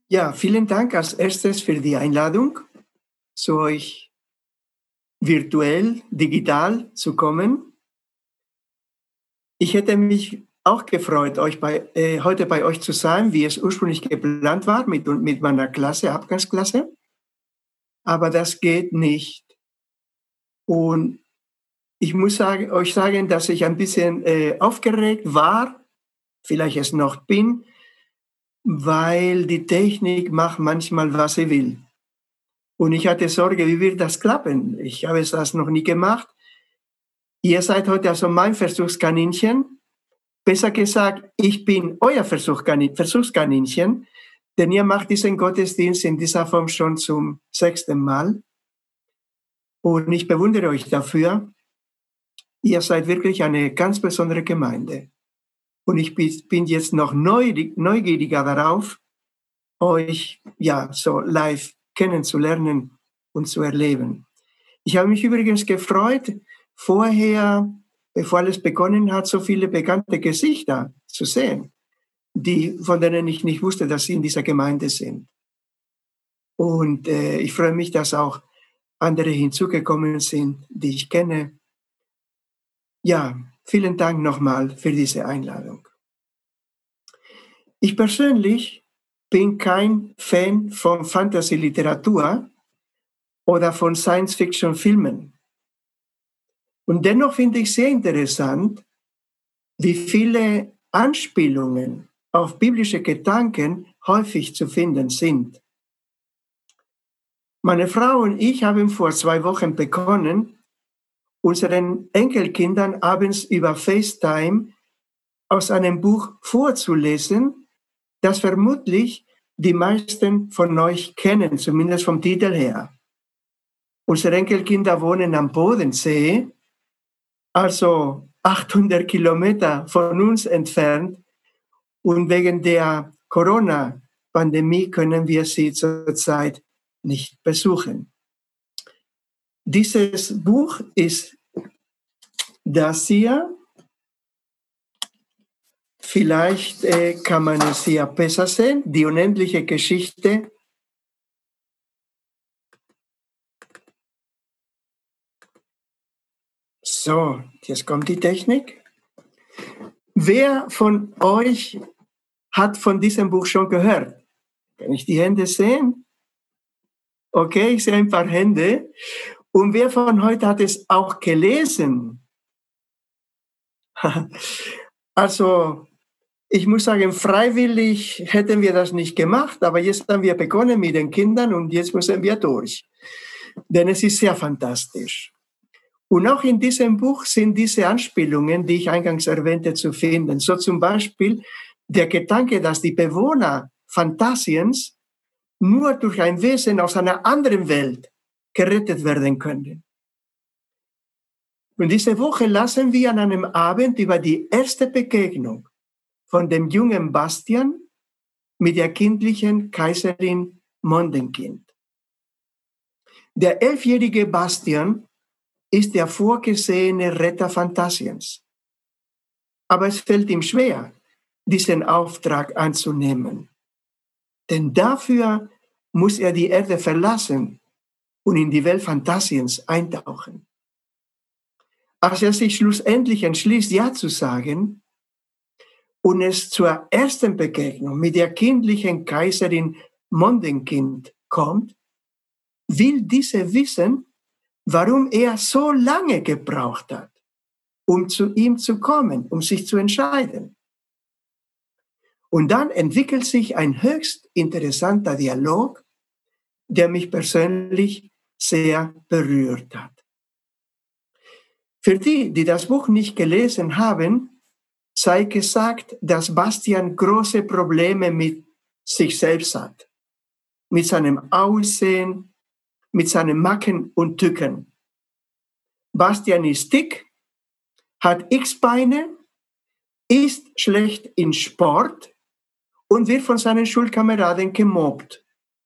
Ja, vielen Dank als Erstes für die Einladung, zu euch virtuell, digital zu kommen. Ich hätte mich auch gefreut, heute bei euch zu sein, wie es ursprünglich geplant war, mit meiner Klasse, Abgangsklasse. Aber das geht nicht. Und ich muss euch sagen, dass ich ein bisschen aufgeregt war, vielleicht es noch bin, weil die Technik macht manchmal, was sie will. Und ich hatte Sorge, wie wird das klappen? Ich habe das noch nie gemacht. Ihr seid heute also mein Versuchskaninchen. Besser gesagt, ich bin euer Versuchskaninchen, denn ihr macht diesen Gottesdienst in dieser Form schon zum 6. Mal. Und ich bewundere euch dafür. Ihr seid wirklich eine ganz besondere Gemeinde. Und ich bin jetzt noch neugieriger darauf, euch ja so live kennenzulernen und zu erleben. Ich habe mich übrigens gefreut, vorher, bevor alles begonnen hat, so viele bekannte Gesichter zu sehen, von denen ich nicht wusste, dass sie in dieser Gemeinde sind. Und ich freue mich, dass auch andere hinzugekommen sind, die ich kenne. Ja, vielen Dank nochmal für diese Einladung. Ich persönlich bin kein Fan von Fantasy-Literatur oder von Science-Fiction-Filmen. Und dennoch finde ich sehr interessant, wie viele Anspielungen auf biblische Gedanken häufig zu finden sind. Meine Frau und ich haben vor 2 Wochen begonnen, unseren Enkelkindern abends über FaceTime aus einem Buch vorzulesen, das vermutlich die meisten von euch kennen, zumindest vom Titel her. Unsere Enkelkinder wohnen am Bodensee, also 800 Kilometer von uns entfernt. Und wegen der Corona-Pandemie können wir sie zurzeit nicht besuchen. Dieses Buch ist das hier. Vielleicht kann man es hier besser sehen. Die unendliche Geschichte. So, jetzt kommt die Technik. Wer von euch hat von diesem Buch schon gehört? Kann ich die Hände sehen? Okay, ich sehe ein paar Hände. Und wer von euch hat es auch gelesen? Also, ich muss sagen, freiwillig hätten wir das nicht gemacht, aber jetzt haben wir begonnen mit den Kindern und jetzt müssen wir durch. Denn es ist sehr fantastisch. Und auch in diesem Buch sind diese Anspielungen, die ich eingangs erwähnte, zu finden. So zum Beispiel der Gedanke, dass die Bewohner Phantasiens nur durch ein Wesen aus einer anderen Welt gerettet werden können. Und diese Woche lassen wir an einem Abend über die erste Begegnung von dem jungen Bastian mit der kindlichen Kaiserin Mondenkind. Der 11-jährige Bastian ist der vorgesehene Retter Phantasiens. Aber es fällt ihm schwer, diesen Auftrag anzunehmen. Denn dafür muss er die Erde verlassen und in die Welt Phantasiens eintauchen. Als er sich schlussendlich entschließt, Ja zu sagen und es zur ersten Begegnung mit der kindlichen Kaiserin Mondenkind kommt, will diese wissen, warum er so lange gebraucht hat, um zu ihm zu kommen, um sich zu entscheiden. Und dann entwickelt sich ein höchst interessanter Dialog, der mich persönlich sehr berührt hat. Für die, die das Buch nicht gelesen haben, sei gesagt, dass Bastian große Probleme mit sich selbst hat, mit seinem Aussehen, mit seinen Macken und Tücken. Bastian ist dick, hat X-Beine, ist schlecht in Sport und wird von seinen Schulkameraden gemobbt.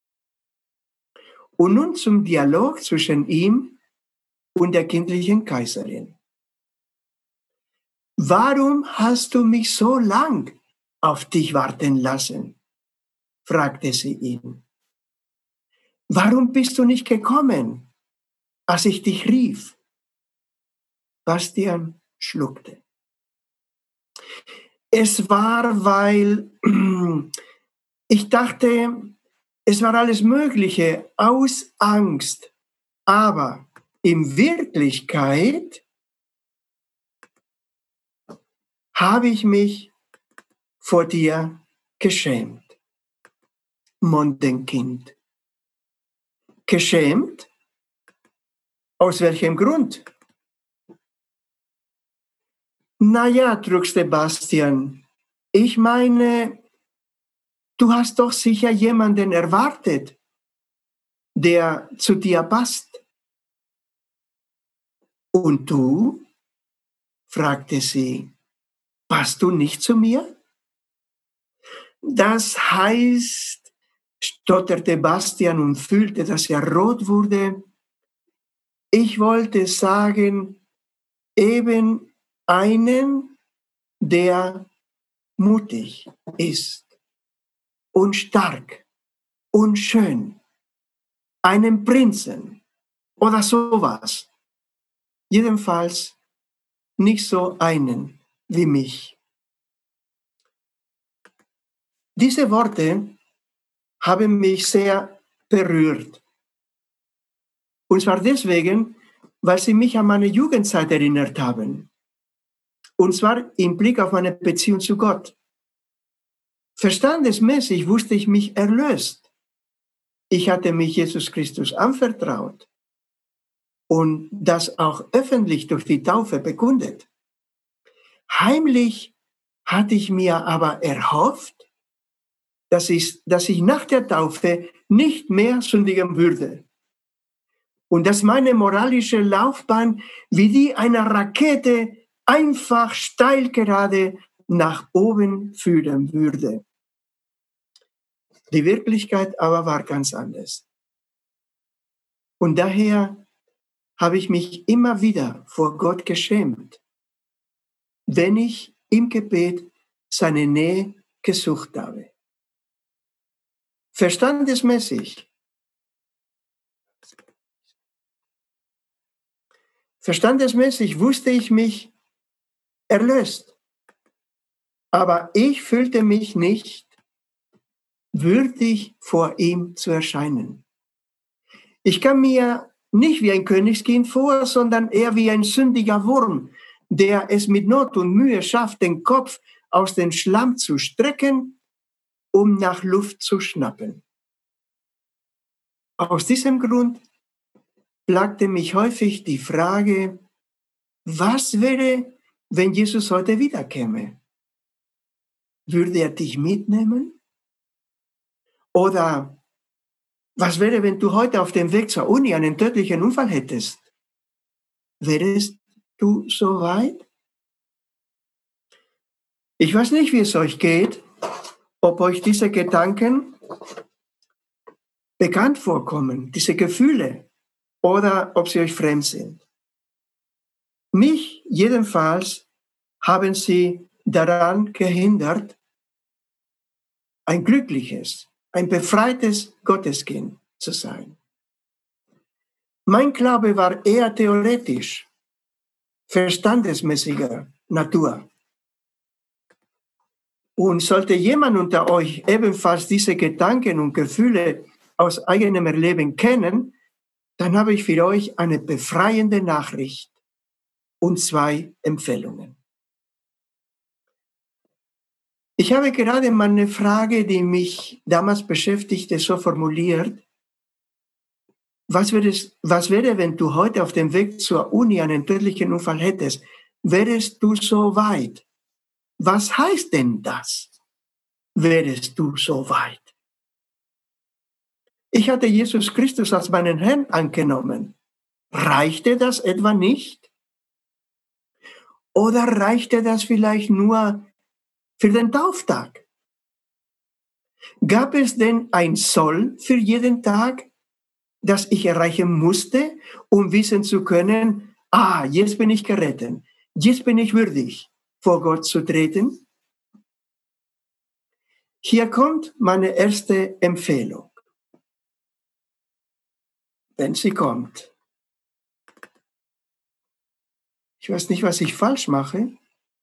Und nun zum Dialog zwischen ihm und der kindlichen Kaiserin. Warum hast du mich so lang auf dich warten lassen? fragte sie ihn. Warum bist du nicht gekommen, als ich dich rief? Bastian schluckte. Es war, weil ich dachte, es war alles Mögliche aus Angst. Aber in Wirklichkeit habe ich mich vor dir geschämt, Mondenkind. Geschämt? Aus welchem Grund? Na ja, druckste Bastian. Ich meine, du hast doch sicher jemanden erwartet, der zu dir passt. Und du? Fragte sie. Passt du nicht zu mir? Das heißt, stotterte Bastian und fühlte, dass er rot wurde. Ich wollte sagen, eben einen, der mutig ist und stark und schön. Einen Prinzen oder sowas. Jedenfalls nicht so einen wie mich. Diese Worte haben mich sehr berührt. Und zwar deswegen, weil sie mich an meine Jugendzeit erinnert haben. Und zwar im Blick auf meine Beziehung zu Gott. Verstandesmäßig wusste ich mich erlöst. Ich hatte mich Jesus Christus anvertraut und das auch öffentlich durch die Taufe bekundet. Heimlich hatte ich mir aber erhofft, dass ich nach der Taufe nicht mehr sündigen würde. Und dass meine moralische Laufbahn wie die einer Rakete einfach steil gerade nach oben führen würde. Die Wirklichkeit aber war ganz anders. Und daher habe ich mich immer wieder vor Gott geschämt, wenn ich im Gebet seine Nähe gesucht habe. Verstandesmäßig wusste ich mich erlöst, aber ich fühlte mich nicht würdig, vor ihm zu erscheinen. Ich kam mir nicht wie ein Königskind vor, sondern eher wie ein sündiger Wurm, der es mit Not und Mühe schafft, den Kopf aus dem Schlamm zu strecken, um nach Luft zu schnappen. Aus diesem Grund plagte mich häufig die Frage, was wäre, wenn Jesus heute wiederkäme? Würde er dich mitnehmen? Oder was wäre, wenn du heute auf dem Weg zur Uni einen tödlichen Unfall hättest? Wärest du so weit? Ich weiß nicht, wie es euch geht, ob euch diese Gedanken bekannt vorkommen, diese Gefühle, oder ob sie euch fremd sind. Mich jedenfalls haben sie daran gehindert, ein glückliches, ein befreites Gotteskind zu sein. Mein Glaube war eher theoretisch, verstandesmäßiger Natur. Und sollte jemand unter euch ebenfalls diese Gedanken und Gefühle aus eigenem Erleben kennen, dann habe ich für euch eine befreiende Nachricht und 2 Empfehlungen. Ich habe gerade meine Frage, die mich damals beschäftigte, so formuliert: Was wäre, wenn du heute auf dem Weg zur Uni einen tödlichen Unfall hättest? Wärest du so weit? Was heißt denn das? Wärest du so weit? Ich hatte Jesus Christus als meinen Herrn angenommen. Reichte das etwa nicht? Oder reichte das vielleicht nur für den Tauftag? Gab es denn ein Soll für jeden Tag, das ich erreichen musste, um wissen zu können, jetzt bin ich gerettet, jetzt bin ich würdig, vor Gott zu treten? Hier kommt meine erste Empfehlung, wenn sie kommt. Ich weiß nicht, was ich falsch mache.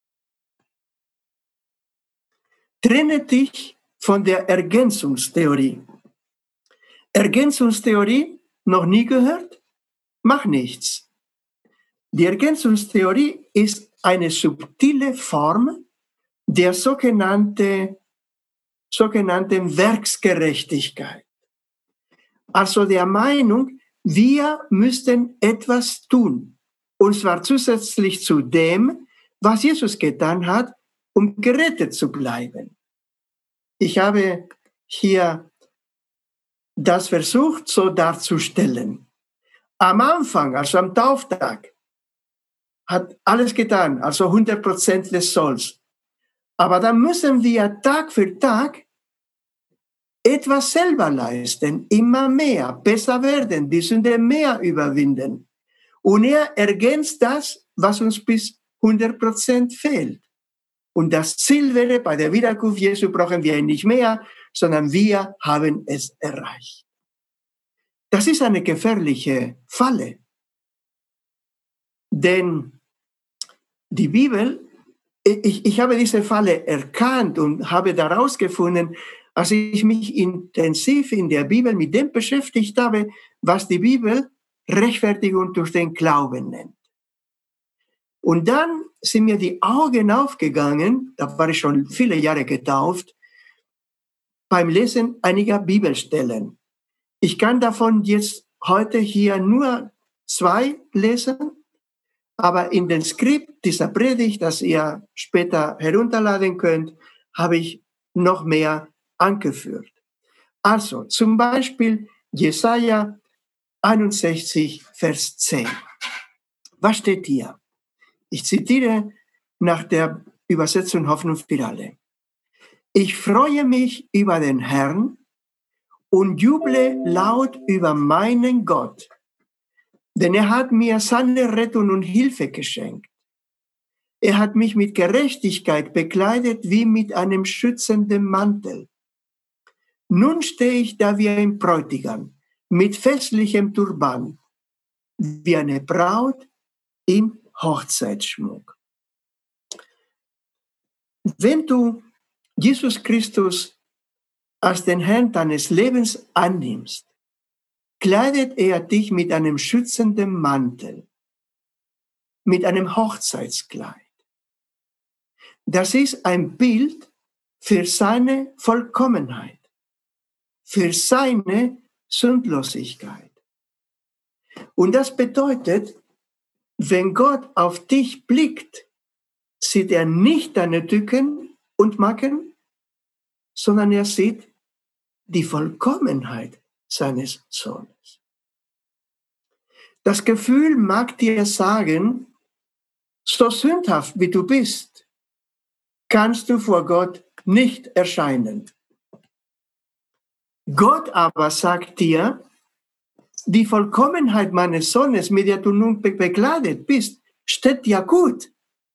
Trenne dich von der Ergänzungstheorie. Ergänzungstheorie, noch nie gehört? Mach nichts. Die Ergänzungstheorie ist eine subtile Form der sogenannten Werksgerechtigkeit. Also der Meinung, wir müssten etwas tun. Und zwar zusätzlich zu dem, was Jesus getan hat, um gerettet zu bleiben. Ich habe hier das versucht, so darzustellen. Am Anfang, also am Tauftag, hat alles getan, also 100% des Solls. Aber dann müssen wir Tag für Tag etwas selber leisten, immer mehr, besser werden, die Sünde mehr überwinden. Und er ergänzt das, was uns bis 100% fehlt. Und das Ziel wäre, bei der Wiederkunft Jesu brauchen wir ihn nicht mehr, sondern wir haben es erreicht. Das ist eine gefährliche Falle. Denn die Bibel, ich habe diese Falle erkannt und habe daraus gefunden, als ich mich intensiv in der Bibel mit dem beschäftigt habe, was die Bibel Rechtfertigung durch den Glauben nennt. Und dann sind mir die Augen aufgegangen, da war ich schon viele Jahre getauft, beim Lesen einiger Bibelstellen. Ich kann davon jetzt heute hier nur 2 lesen, aber in dem Skript dieser Predigt, das ihr später herunterladen könnt, habe ich noch mehr angeführt. Also zum Beispiel Jesaja 61, Vers 10. Was steht hier? Ich zitiere nach der Übersetzung Hoffnung für alle. Ich freue mich über den Herrn und juble laut über meinen Gott, denn er hat mir seine Rettung und Hilfe geschenkt. Er hat mich mit Gerechtigkeit bekleidet wie mit einem schützenden Mantel. Nun stehe ich da wie ein Bräutigam mit festlichem Turban, wie eine Braut im Hochzeitsschmuck. Wenn du Jesus Christus als den Herrn deines Lebens annimmst, kleidet er dich mit einem schützenden Mantel, mit einem Hochzeitskleid. Das ist ein Bild für seine Vollkommenheit, für seine Sündlosigkeit. Und das bedeutet, wenn Gott auf dich blickt, sieht er nicht deine Tücken und Macken, sondern er sieht die Vollkommenheit seines Sohnes. Das Gefühl mag dir sagen, so sündhaft wie du bist, kannst du vor Gott nicht erscheinen. Gott aber sagt dir, die Vollkommenheit meines Sohnes, mit der du nun bekleidet bist, steht dir gut.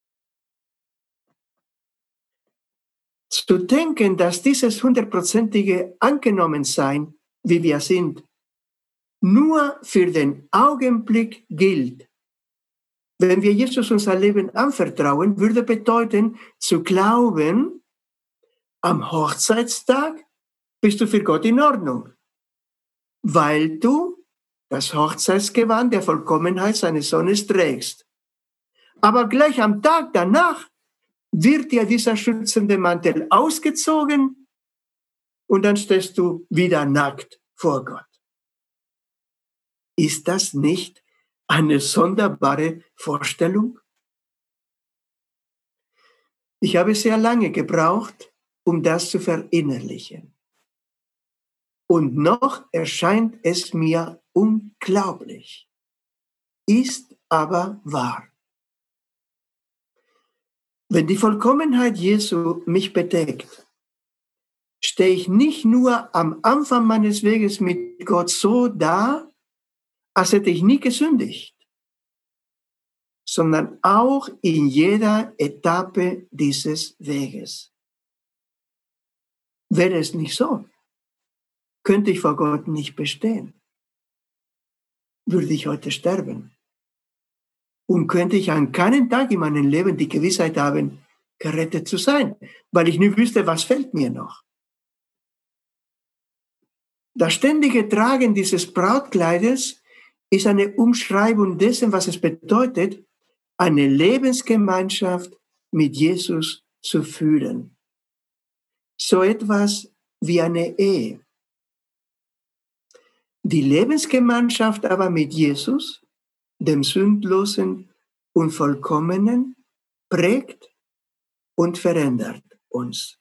Zu denken, dass dieses 100%ige Angenommensein, wie wir sind, nur für den Augenblick gilt. Wenn wir Jesus unser Leben anvertrauen, würde bedeuten, zu glauben, am Hochzeitstag bist du für Gott in Ordnung, weil du das Hochzeitsgewand der Vollkommenheit seines Sohnes trägst. Aber gleich am Tag danach wird dir dieser schützende Mantel ausgezogen und dann stehst du wieder nackt vor Gott. Ist das nicht eine sonderbare Vorstellung? Ich habe sehr lange gebraucht, um das zu verinnerlichen. Und noch erscheint es mir unglaublich, ist aber wahr. Wenn die Vollkommenheit Jesu mich bedeckt, stehe ich nicht nur am Anfang meines Weges mit Gott so da, als hätte ich nie gesündigt, sondern auch in jeder Etappe dieses Weges. Wäre es nicht so, könnte ich vor Gott nicht bestehen, würde ich heute sterben. Und könnte ich an keinen Tag in meinem Leben die Gewissheit haben, gerettet zu sein, weil ich nicht wüsste, was fehlt mir noch. Das ständige Tragen dieses Brautkleides ist eine Umschreibung dessen, was es bedeutet, eine Lebensgemeinschaft mit Jesus zu führen. So etwas wie eine Ehe. Die Lebensgemeinschaft aber mit Jesus, dem Sündlosen und Vollkommenen, prägt und verändert uns.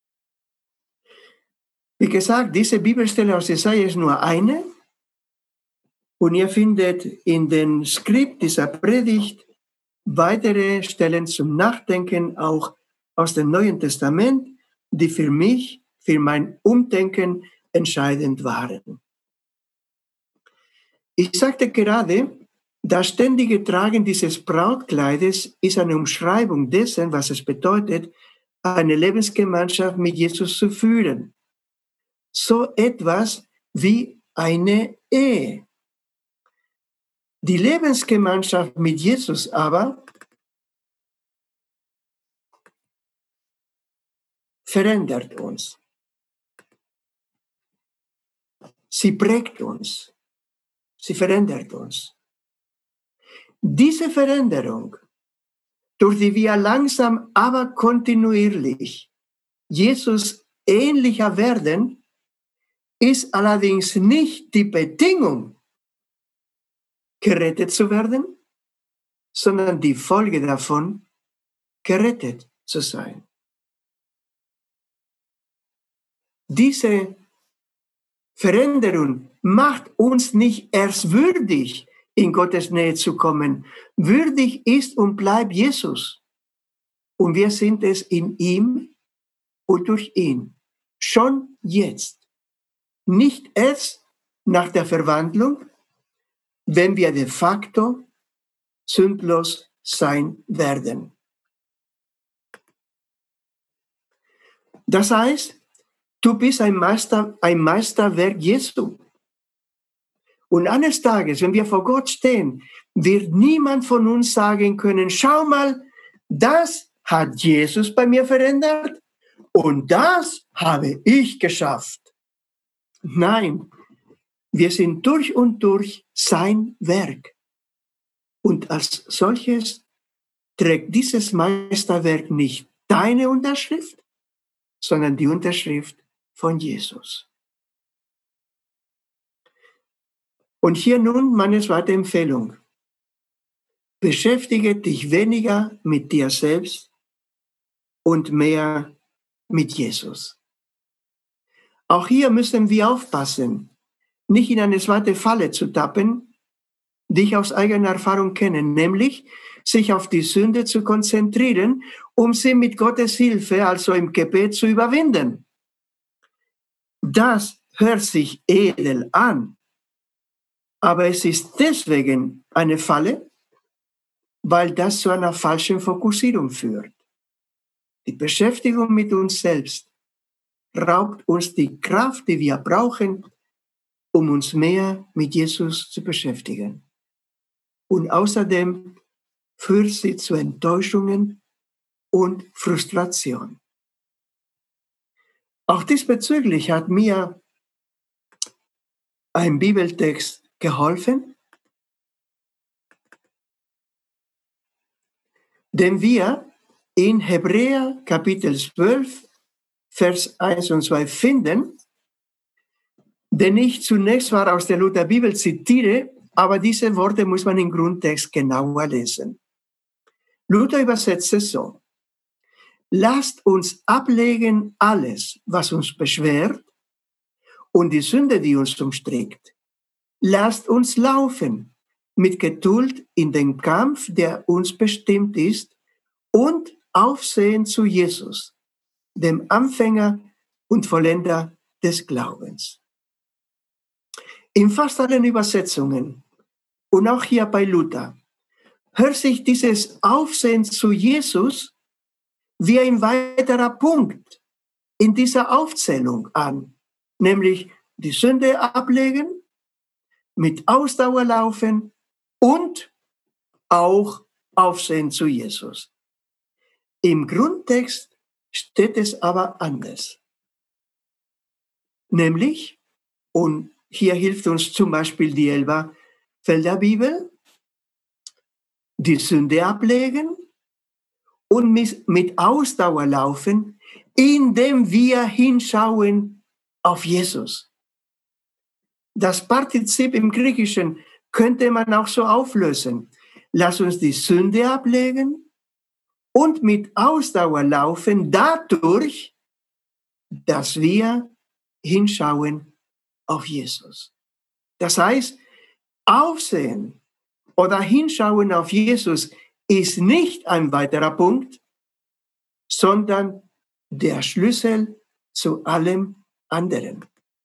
Wie gesagt, diese Bibelstelle aus Jesaja ist nur eine. Und ihr findet in dem Skript dieser Predigt weitere Stellen zum Nachdenken, auch aus dem Neuen Testament, die für mich, für mein Umdenken entscheidend waren. Ich sagte gerade, das ständige Tragen dieses Brautkleides ist eine Umschreibung dessen, was es bedeutet, eine Lebensgemeinschaft mit Jesus zu führen. So etwas wie eine Ehe. Die Lebensgemeinschaft mit Jesus aber verändert uns. Sie prägt uns. Sie verändert uns. Diese Veränderung, durch die wir langsam, aber kontinuierlich Jesus ähnlicher werden, ist allerdings nicht die Bedingung, gerettet zu werden, sondern die Folge davon, gerettet zu sein. Diese Veränderung macht uns nicht erst würdig, in Gottes Nähe zu kommen. Würdig ist und bleibt Jesus. Und wir sind es in ihm und durch ihn. Schon jetzt. Nicht erst nach der Verwandlung, wenn wir de facto sündlos sein werden. Das heißt, du bist ein Meisterwerk Jesu. Und eines Tages, wenn wir vor Gott stehen, wird niemand von uns sagen können, schau mal, das hat Jesus bei mir verändert und das habe ich geschafft. Nein, wir sind durch und durch sein Werk. Und als solches trägt dieses Meisterwerk nicht deine Unterschrift, sondern die Unterschrift von Jesus. Und hier nun meine zweite Empfehlung. Beschäftige dich weniger mit dir selbst und mehr mit Jesus. Auch hier müssen wir aufpassen, nicht in eine zweite Falle zu tappen, die ich aus eigener Erfahrung kenne, nämlich sich auf die Sünde zu konzentrieren, um sie mit Gottes Hilfe, also im Gebet, zu überwinden. Das hört sich edel an, aber es ist deswegen eine Falle, weil das zu einer falschen Fokussierung führt. Die Beschäftigung mit uns selbst raubt uns die Kraft, die wir brauchen, um uns mehr mit Jesus zu beschäftigen. Und außerdem führt sie zu Enttäuschungen und Frustration. Auch diesbezüglich hat mir ein Bibeltext geholfen, den wir in Hebräer Kapitel 12, Vers 1 und 2 finden, den ich zunächst mal aus der Lutherbibel zitiere, aber diese Worte muss man im Grundtext genauer lesen. Luther übersetzt es so: Lasst uns ablegen alles, was uns beschwert und die Sünde, die uns umstrickt. Lasst uns laufen mit Geduld in den Kampf, der uns bestimmt ist, und aufsehen zu Jesus, dem Anfänger und Vollender des Glaubens. In fast allen Übersetzungen und auch hier bei Luther hört sich dieses Aufsehen zu Jesus wie ein weiterer Punkt in dieser Aufzählung an, nämlich die Sünde ablegen, mit Ausdauer laufen und auch Aufsehen zu Jesus. Im Grundtext steht es aber anders. Nämlich, und hier hilft uns zum Beispiel die Elberfelder Bibel, die Sünde ablegen und mit Ausdauer laufen, indem wir hinschauen auf Jesus. Das Partizip im Griechischen könnte man auch so auflösen. Lass uns die Sünde ablegen und mit Ausdauer laufen, dadurch, dass wir hinschauen auf Jesus. Das heißt, Aufsehen oder hinschauen auf Jesus ist nicht ein weiterer Punkt, sondern der Schlüssel zu allem anderen.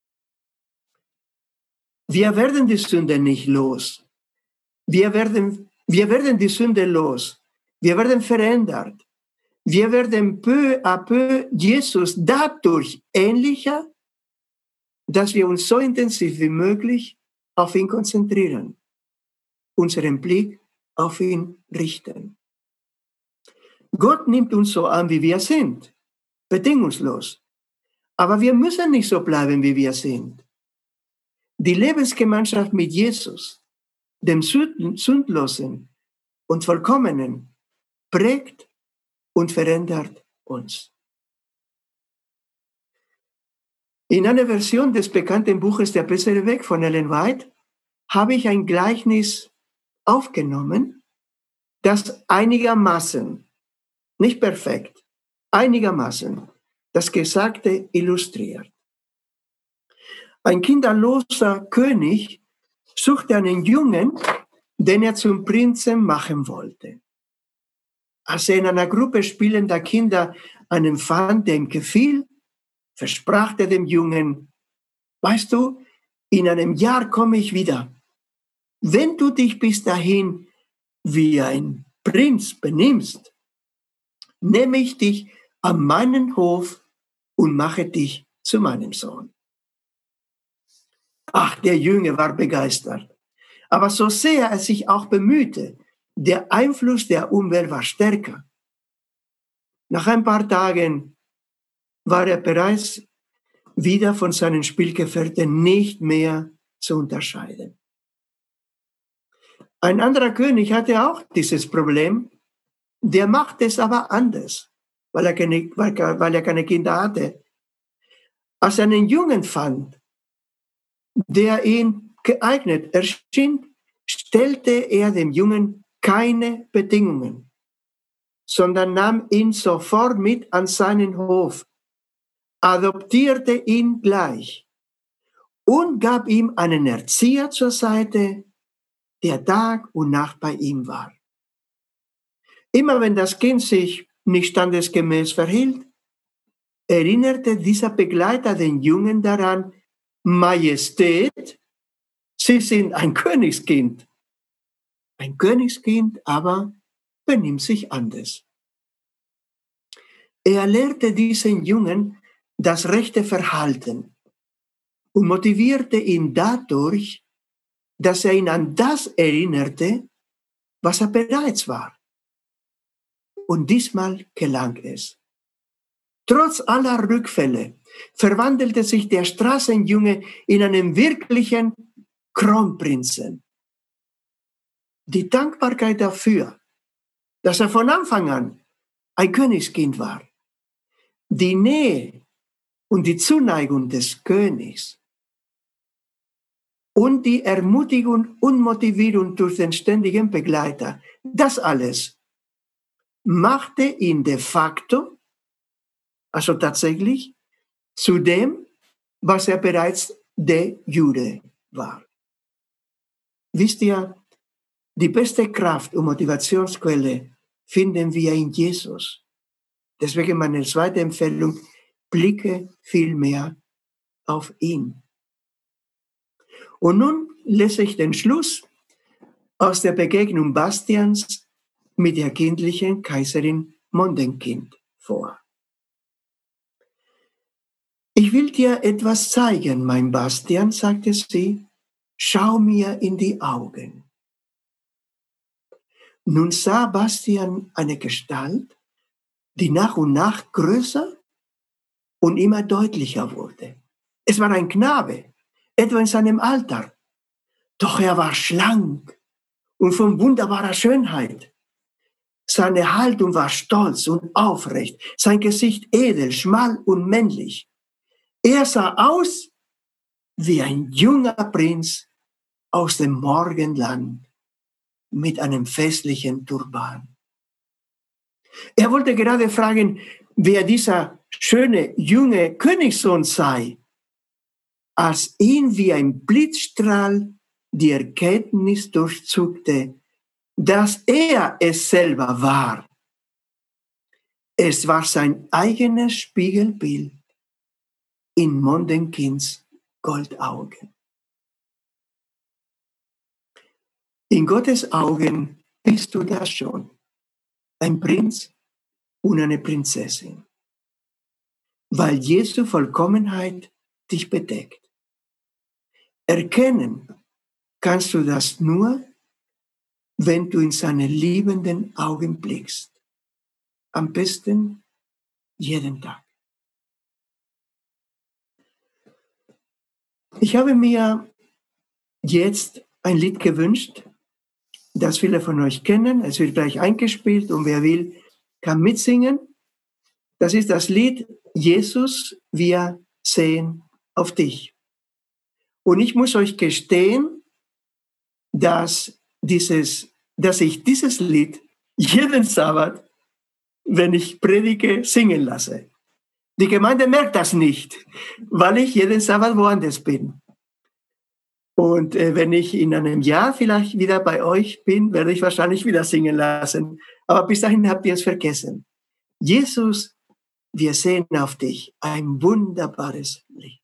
Wir werden die Sünde nicht los. Wir werden die Sünde los. Wir werden verändert. Wir werden peu à peu Jesus dadurch ähnlicher, dass wir uns so intensiv wie möglich auf ihn konzentrieren, unseren Blick auf ihn richten. Gott nimmt uns so an, wie wir sind, bedingungslos. Aber wir müssen nicht so bleiben, wie wir sind. Die Lebensgemeinschaft mit Jesus, dem Sündlosen und Vollkommenen, prägt und verändert uns. In einer Version des bekannten Buches Der bessere Weg von Ellen White habe ich ein Gleichnis aufgenommen, das einigermaßen, nicht perfekt, einigermaßen das Gesagte illustriert. Ein kinderloser König suchte einen Jungen, den er zum Prinzen machen wollte. Als er in einer Gruppe spielender Kinder einen fand, der ihm gefiel, versprach er dem Jungen: Weißt du, in einem Jahr komme ich wieder. Wenn du dich bis dahin wie ein Prinz benimmst, nehme ich dich an meinen Hof und mache dich zu meinem Sohn. Ach, der Junge war begeistert. Aber so sehr er sich auch bemühte, der Einfluss der Umwelt war stärker. Nach ein paar Tagen war er bereits wieder von seinen Spielgefährten nicht mehr zu unterscheiden. Ein anderer König hatte auch dieses Problem, der machte es aber anders, weil er keine Kinder hatte. Als er einen Jungen fand, der ihn geeignet erschien, stellte er dem Jungen keine Bedingungen, sondern nahm ihn sofort mit an seinen Hof, adoptierte ihn gleich und gab ihm einen Erzieher zur Seite, der Tag und Nacht bei ihm war. Immer wenn das Kind sich nicht standesgemäß verhielt, erinnerte dieser Begleiter den Jungen daran: Majestät, Sie sind ein Königskind. Ein Königskind aber benimmt sich anders. Er lehrte diesen Jungen das rechte Verhalten und motivierte ihn dadurch, dass er ihn an das erinnerte, was er bereits war. Und diesmal gelang es. Trotz aller Rückfälle verwandelte sich der Straßenjunge in einen wirklichen Kronprinzen. Die Dankbarkeit dafür, dass er von Anfang an ein Königskind war, die Nähe und die Zuneigung des Königs und die Ermutigung und Motivierung durch den ständigen Begleiter, das alles machte ihn de facto, also tatsächlich, zu dem, was er bereits de jure war. Wisst ihr, die beste Kraft und Motivationsquelle finden wir in Jesus. Deswegen meine zweite Empfehlung: blicke vielmehr auf ihn. Und nun lese ich den Schluss aus der Begegnung Bastians mit der kindlichen Kaiserin Mondenkind vor. Ich will dir etwas zeigen, mein Bastian, sagte sie. Schau mir in die Augen. Nun sah Bastian eine Gestalt, die nach und nach größer und immer deutlicher wurde. Es war ein Knabe, etwa in seinem Alter. Doch er war schlank und von wunderbarer Schönheit. Seine Haltung war stolz und aufrecht, sein Gesicht edel, schmal und männlich. Er sah aus wie ein junger Prinz aus dem Morgenland mit einem festlichen Turban. Er wollte gerade fragen, wer dieser schöne junge Königssohn sei, als ihn wie ein Blitzstrahl die Erkenntnis durchzuckte, dass er es selber war. Es war sein eigenes Spiegelbild in Mondenkinds Goldaugen. In Gottes Augen bist du das schon, ein Prinz und eine Prinzessin, weil Jesu Vollkommenheit dich bedeckt. Erkennen kannst du das nur, wenn du in seine liebenden Augen blickst. Am besten jeden Tag. Ich habe mir jetzt ein Lied gewünscht, das viele von euch kennen. Es wird gleich eingespielt und wer will, kann mitsingen. Das ist das Lied Jesus, wir sehen auf dich. Und ich muss euch gestehen, dass ich dieses Lied jeden Sabbat, wenn ich predige, singen lasse. Die Gemeinde merkt das nicht, weil ich jeden Sabbat woanders bin. Und wenn ich in einem Jahr vielleicht wieder bei euch bin, werde ich wahrscheinlich wieder singen lassen. Aber bis dahin habt ihr es vergessen. Jesus, wir sehen auf dich. Ein wunderbares Lied.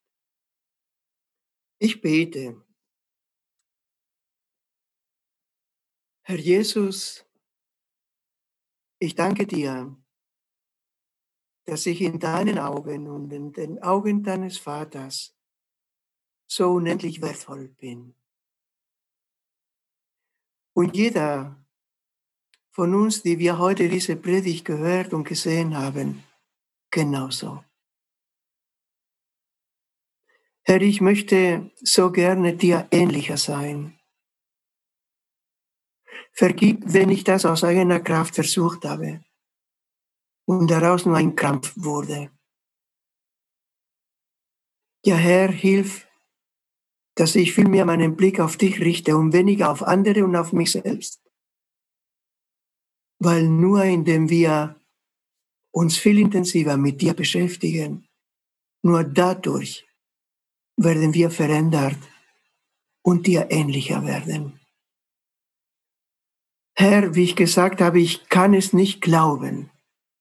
Ich bete. Herr Jesus, ich danke dir, dass ich in deinen Augen und in den Augen deines Vaters so unendlich wertvoll bin. Und jeder von uns, die wir heute diese Predigt gehört und gesehen haben, genauso. Herr, ich möchte so gerne dir ähnlicher sein. Vergib, wenn ich das aus eigener Kraft versucht habe und daraus nur ein Krampf wurde. Ja, Herr, hilf, dass ich vielmehr meinen Blick auf dich richte und weniger auf andere und auf mich selbst. Weil nur indem wir uns viel intensiver mit dir beschäftigen, nur dadurch werden wir verändert und dir ähnlicher werden. Herr, wie ich gesagt habe, ich kann es nicht glauben,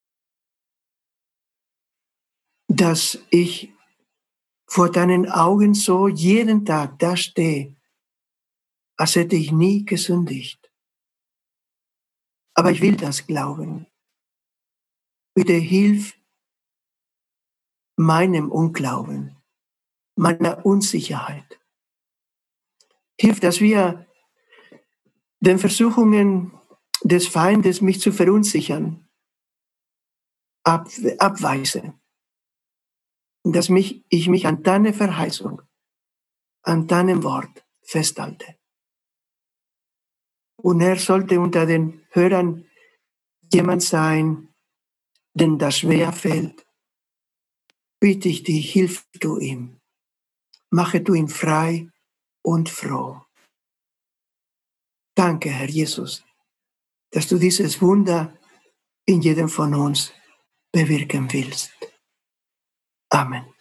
dass ich vor deinen Augen so jeden Tag da stehe, als hätte ich nie gesündigt. Aber ich will das glauben. Bitte hilf meinem Unglauben, meiner Unsicherheit. Hilf, dass wir den Versuchungen des Feindes, mich zu verunsichern, abweise. Und dass ich mich an deine Verheißung, an deinem Wort festhalte. Und er sollte unter den Hörern jemand sein, dem das schwer fällt. Bitte ich dich, hilf du ihm. Mache du ihn frei und froh. Danke, Herr Jesus, dass du dieses Wunder in jedem von uns bewirken willst. Amen.